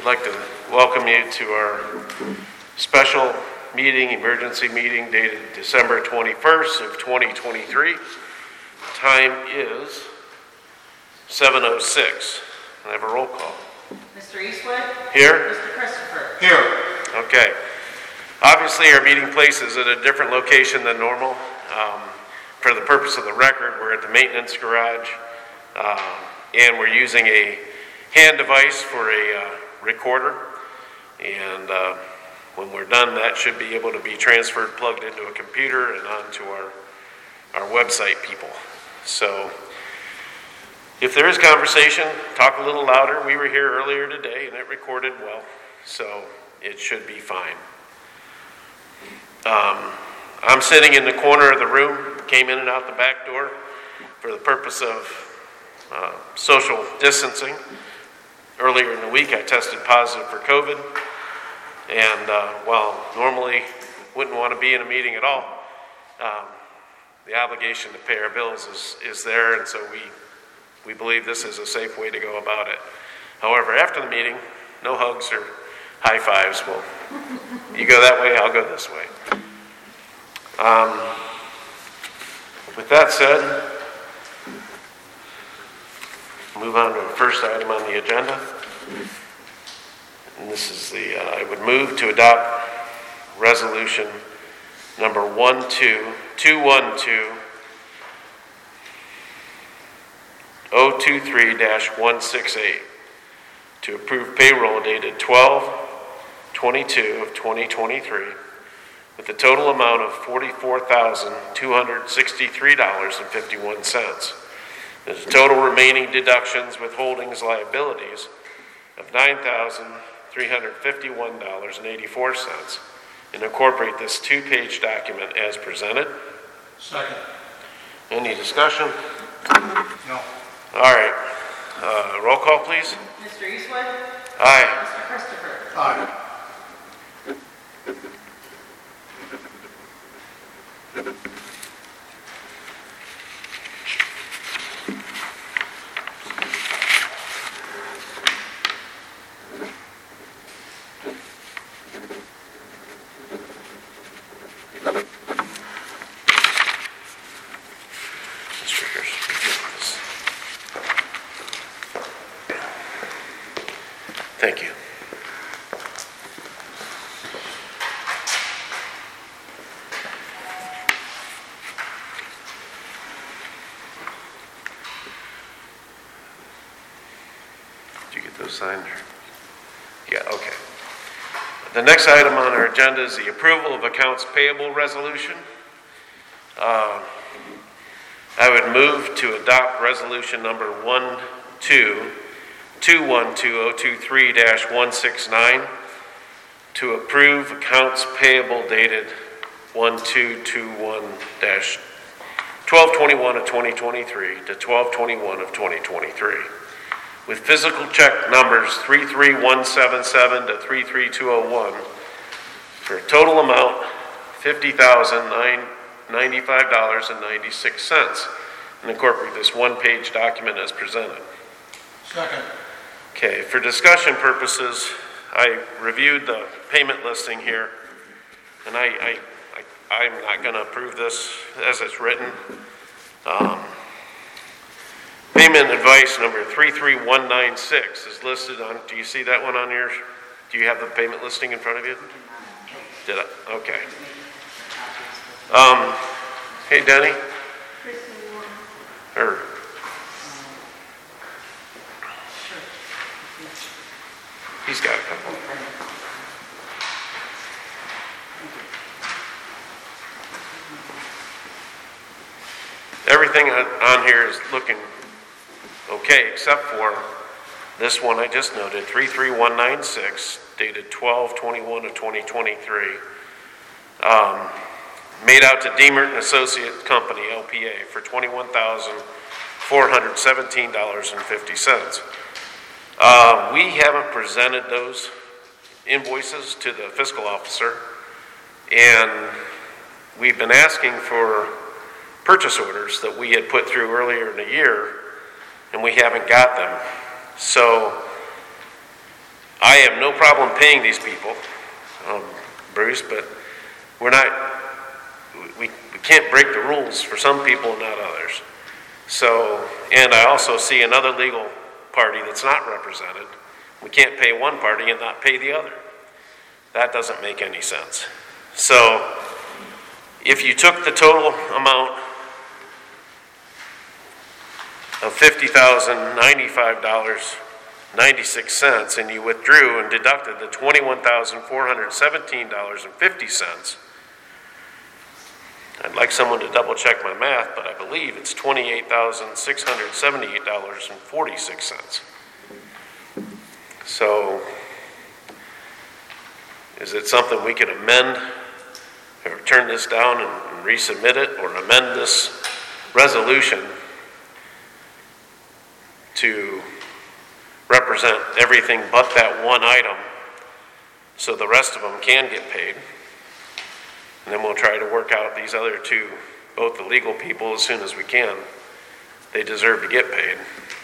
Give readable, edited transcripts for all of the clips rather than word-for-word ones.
I'd like to welcome you to our special meeting, emergency meeting dated December 21st of 2023. Time is 7:06. I have a roll call. Mr. Eastwood? Here. Mr. Christopher? Here. Okay. Obviously, our meeting place is at a different location than normal. For the purpose of the record, we're at the maintenance garage, and we're using a hand device for a recorder. And when we're done, that should be able to be transferred, plugged into a computer, and onto our website people. So if there is conversation, talk a little louder. We were here earlier today, and it recorded well, so it should be fine. I'm sitting in the corner of the room, came in and out the back door for the purpose of social distancing. Earlier in the week, I tested positive for COVID, and while normally wouldn't want to be in a meeting at all, the obligation to pay our bills is there, and so we believe this is a safe way to go about it. However, after the meeting, no hugs or high fives. Well, you go that way, I'll go this way. With that said, move on to the first item on the agenda. And this is I would move to adopt resolution number 223-168 to approve payroll dated 12/22 of 2023 with a total amount of $44,263.51. There's total remaining deductions, withholdings, liabilities of $9,351.84, and incorporate this two-page document as presented. Second. Any discussion? No. All right. Roll call, please. Mr. Eastwood? Aye. Mr. Christopher? Aye. Thank you. Did you get those signed? Yeah, okay. The next item on our agenda is the approval of accounts payable resolution. I would move to adopt resolution number 212023-169 to approve accounts payable dated 12/21 of 2023 to 12/21 of 2023 with physical check numbers 33177 to 33201 for a total amount $50,995.96, and incorporate this one-page document as presented. Second. Okay, for discussion purposes, I reviewed the payment listing here, and I'm not going to approve this as it's written. Payment advice number 33196 is listed on, do you see that one on yours? Do you have the payment listing in front of you? Did I? Okay. Hey, Denny? Or he's got a couple. Everything on here is looking okay, except for this one I just noted, 33196, dated 12/21 of 2023. Made out to Deemert and Associates Company, LPA, for $21,417.50. We haven't presented those invoices to the fiscal officer, and we've been asking for purchase orders that we had put through earlier in the year, and we haven't got them. So I have no problem paying these people, Bruce, but we're not, we can't break the rules for some people and not others. So, and I also see another legal party that's not represented. We can't pay one party and not pay the other. That doesn't make any sense. So, if you took the total amount of $50,095.96 and you withdrew and deducted the $21,417.50, I'd like someone to double check my math, but I believe it's $28,678.46. So, is it something we could amend or turn this down and resubmit it, or amend this resolution to represent everything but that one item so the rest of them can get paid? And then we'll try to work out these other two, both the legal people, as soon as we can. They deserve to get paid.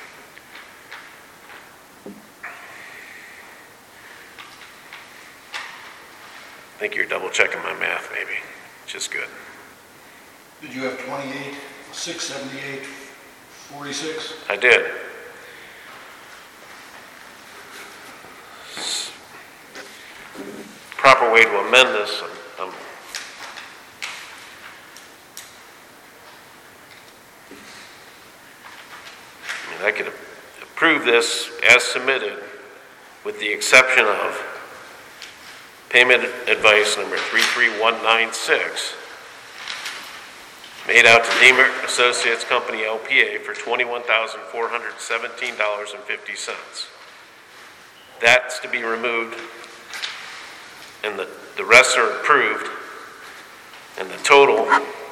I think you're double checking my math, maybe, which is good. Did you have 28, 678, 46? I did. Proper way to amend this. I could approve this as submitted with the exception of payment advice number 33196 made out to Deemer Associates Company LPA for $21,417.50. That's to be removed, and the rest are approved, and the total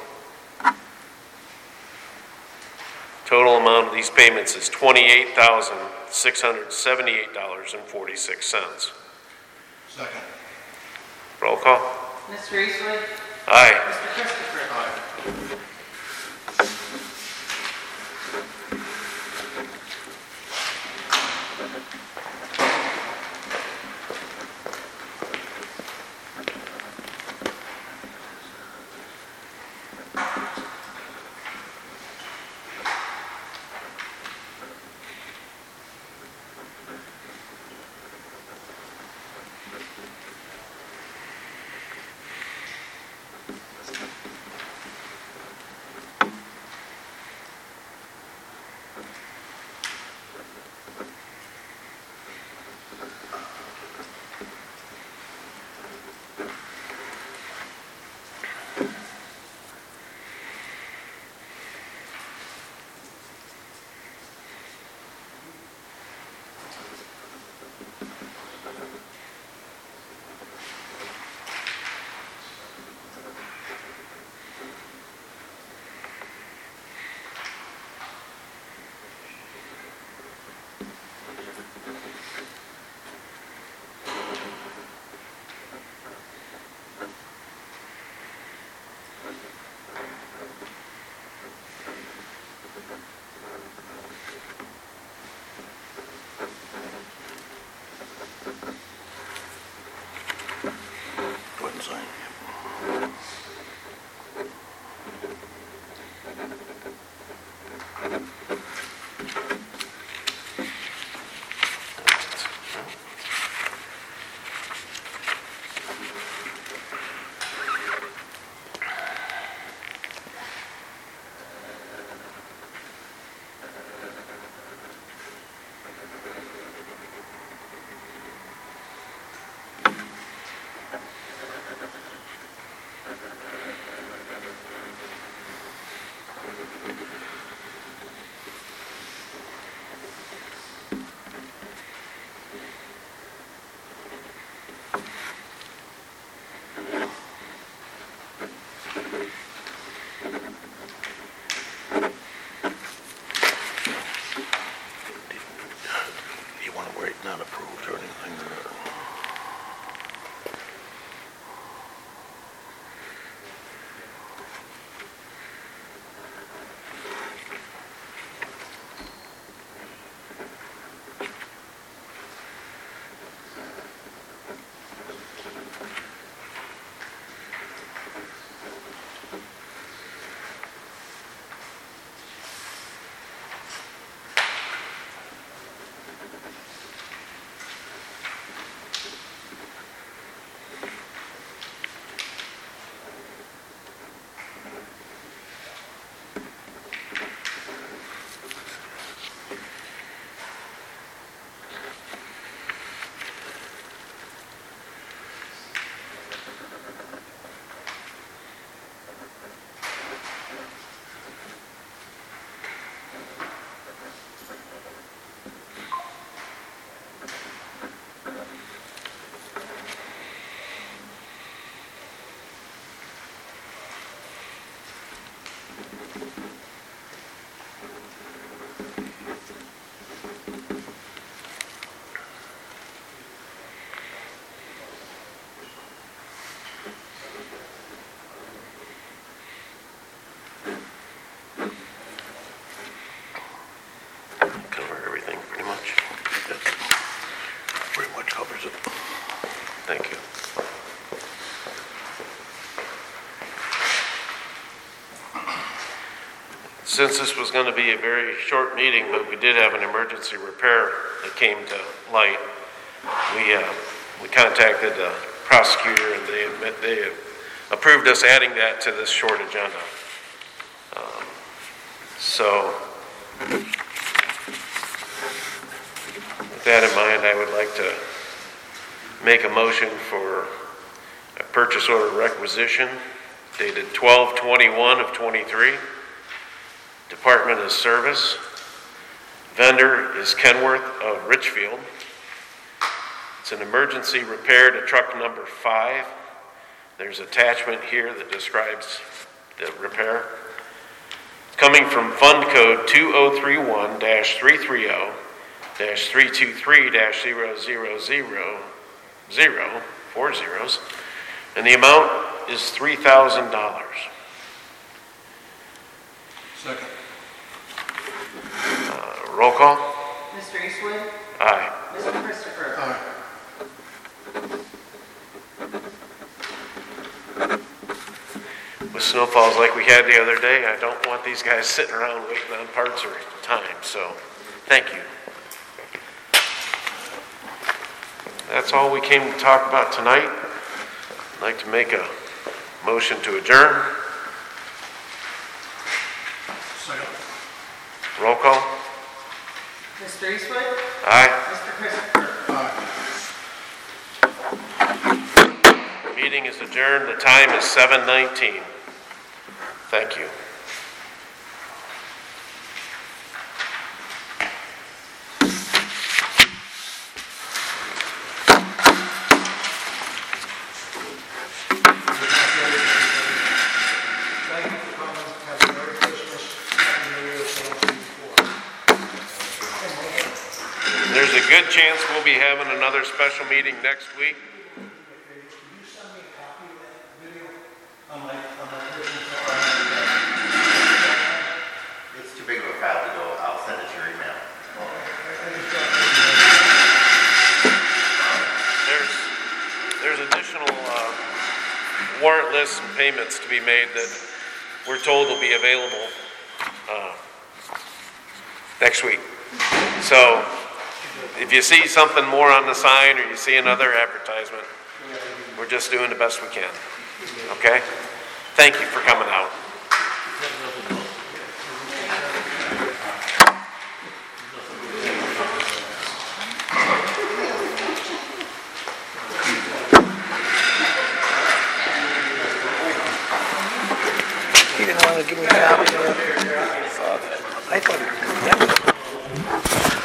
amount of these payments is $28,678.46. Second. Roll call. Mr. Eastwood? Aye. Mr. Christopher? Aye. Cover everything pretty much. Pretty much covers it. Thank you. Since this was going to be a very short meeting, but we did have an emergency repair that came to light, we contacted the prosecutor and they approved us adding that to this short agenda. So with that in mind, I would like to make a motion for a purchase order requisition dated 12/21 of 23. Department of Service. Vendor is Kenworth of Richfield. It's an emergency repair to truck number 5. There's attachment here that describes the repair. It's coming from Fund Code 2031-330-323-0000, 4 zeros, and the amount is $3,000. Second. Roll call? Mr. Eastwood? Aye. Mr. Christopher? Aye. With snowfalls like we had the other day, I don't want these guys sitting around waiting on parts or time, so thank you. That's all we came to talk about tonight. I'd like to make a motion to adjourn. Second. Roll call? Mr. Eastwood? Aye. Mr. Christopher? Aye. Meeting is adjourned. The time is 7:19. Thank you. Thank you for coming. Have a Merry Christmas. Happy New Year. So I'll see you before. There's a good chance we'll be having another special meeting next week. Can you send me a copy of that video on my personal phone? It's too big of a file to go. I'll send it to your email. There's additional warrant lists and payments to be made that we're told will be available next week. So if you see something more on the sign or you see another advertisement, we're just doing the best we can. Okay? Thank you for coming out. He didn't want to give me a copy. I thought, yeah.